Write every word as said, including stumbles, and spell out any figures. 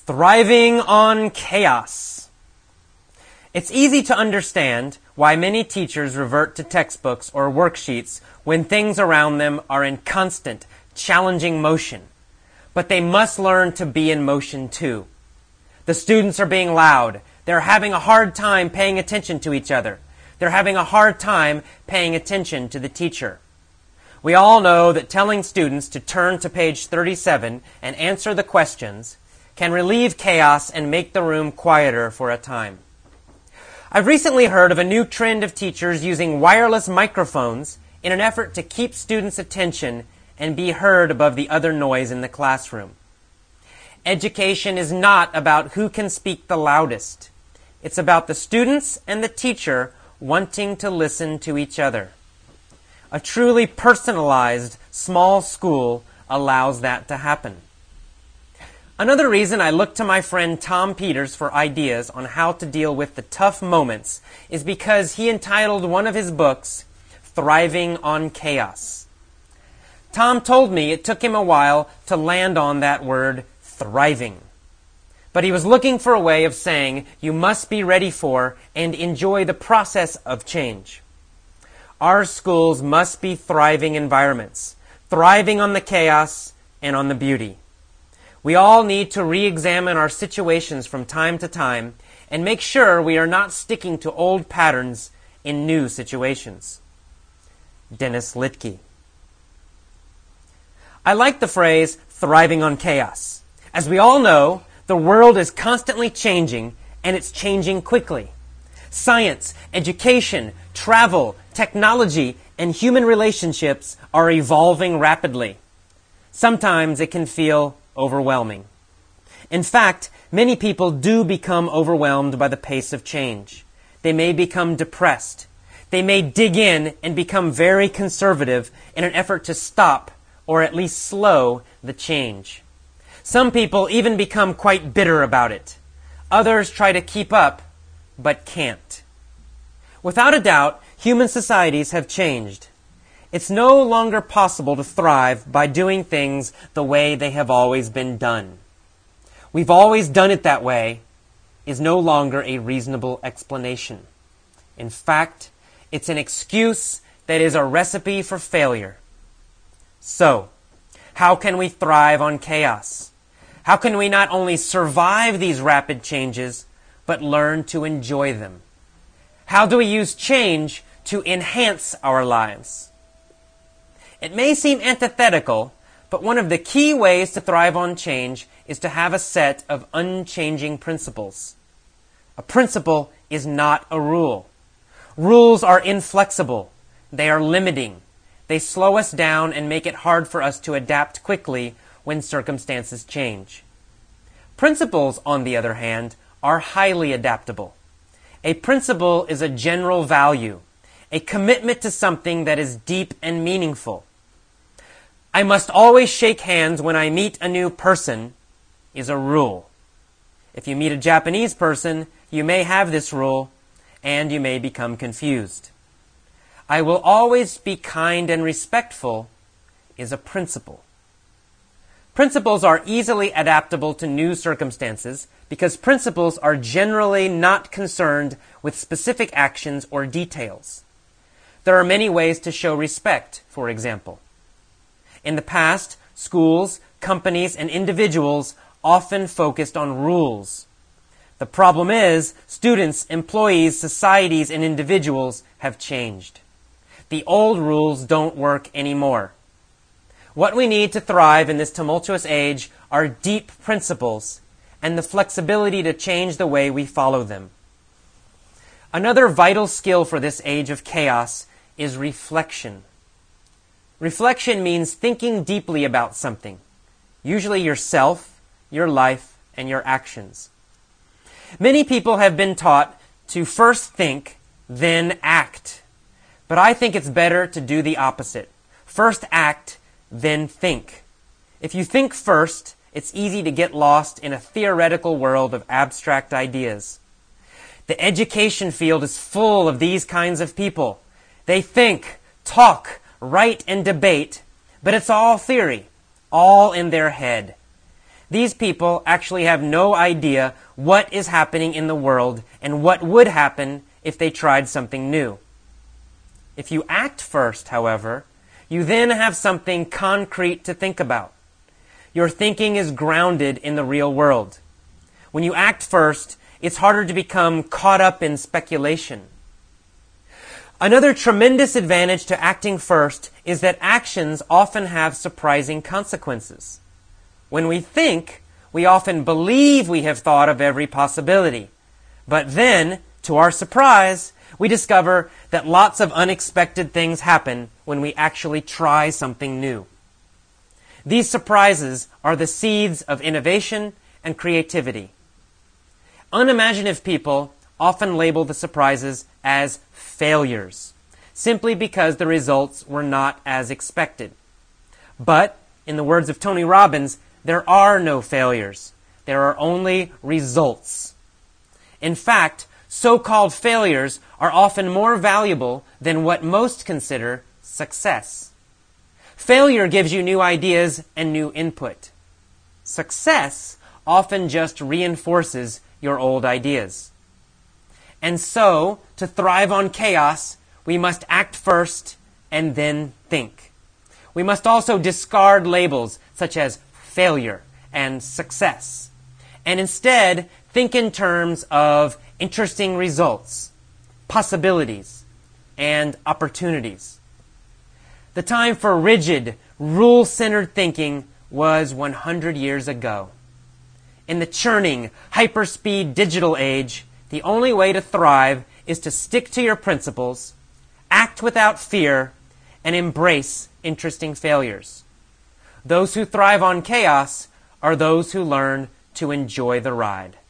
Thriving on chaos. It's easy to understand why many teachers revert to textbooks or worksheets when things around them are in constant, challenging motion. But they must learn to be in motion too. The students are being loud. They're having a hard time paying attention to each other. They're having a hard time paying attention to the teacher. We all know that telling students to turn to page thirty-seven and answer the questions can relieve chaos and make the room quieter for a time. I've recently heard of a new trend of teachers using wireless microphones in an effort to keep students' attention and be heard above the other noise in the classroom. Education is not about who can speak the loudest. It's about the students and the teacher wanting to listen to each other. A truly personalized small school allows that to happen. Another reason I look to my friend Tom Peters for ideas on how to deal with the tough moments is because he entitled one of his books, Thriving on Chaos. Tom told me it took him a while to land on that word, thriving. But he was looking for a way of saying you must be ready for and enjoy the process of change. Our schools must be thriving environments, thriving on the chaos and on the beauty. We all need to re-examine our situations from time to time and make sure we are not sticking to old patterns in new situations. Dennis Litke. I like the phrase, thriving on chaos. As we all know, the world is constantly changing, and it's changing quickly. Science, education, travel, technology, and human relationships are evolving rapidly. Sometimes it can feel overwhelming. In fact, many people do become overwhelmed by the pace of change. They may become depressed. They may dig in and become very conservative in an effort to stop or at least slow the change. Some people even become quite bitter about it. Others try to keep up, but can't. Without a doubt, human societies have changed. It's no longer possible to thrive by doing things the way they have always been done. We've always done it that way is no longer a reasonable explanation. In fact, it's an excuse that is a recipe for failure. So, how can we thrive on chaos? How can we not only survive these rapid changes, but learn to enjoy them? How do we use change to enhance our lives? It may seem antithetical, but one of the key ways to thrive on change is to have a set of unchanging principles. A principle is not a rule. Rules are inflexible. They are limiting. They slow us down and make it hard for us to adapt quickly when circumstances change. Principles, on the other hand, are highly adaptable. A principle is a general value, a commitment to something that is deep and meaningful. I must always shake hands when I meet a new person is a rule. If you meet a Japanese person, you may have this rule, and you may become confused. I will always be kind and respectful is a principle. Principles are easily adaptable to new circumstances because principles are generally not concerned with specific actions or details. There are many ways to show respect, for example. In the past, schools, companies, and individuals often focused on rules. The problem is, students, employees, societies, and individuals have changed. The old rules don't work anymore. What we need to thrive in this tumultuous age are deep principles and the flexibility to change the way we follow them. Another vital skill for this age of chaos is reflection. Reflection means thinking deeply about something, usually yourself, your life, and your actions. Many people have been taught to first think, then act. But I think it's better to do the opposite. First act, then think. If you think first, it's easy to get lost in a theoretical world of abstract ideas. The education field is full of these kinds of people. They think, talk, write, and debate, but it's all theory, all in their head. These people actually have no idea what is happening in the world and what would happen if they tried something new. If you act first, however, you then have something concrete to think about. Your thinking is grounded in the real world. When you act first, it's harder to become caught up in speculation. Another tremendous advantage to acting first is that actions often have surprising consequences. When we think, we often believe we have thought of every possibility. But then, to our surprise, we discover that lots of unexpected things happen when we actually try something new. These surprises are the seeds of innovation and creativity. Unimaginative people often label the surprises as failures, simply because the results were not as expected. But, in the words of Tony Robbins, there are no failures. There are only results. In fact, so-called failures are often more valuable than what most consider success. Failure gives you new ideas and new input. Success often just reinforces your old ideas. And so, to thrive on chaos, we must act first and then think. We must also discard labels such as failure and success, and instead think in terms of interesting results, possibilities, and opportunities. The time for rigid, rule-centered thinking was one hundred years ago. In the churning, hyperspeed digital age, the only way to thrive is to stick to your principles, act without fear, and embrace interesting failures. Those who thrive on chaos are those who learn to enjoy the ride.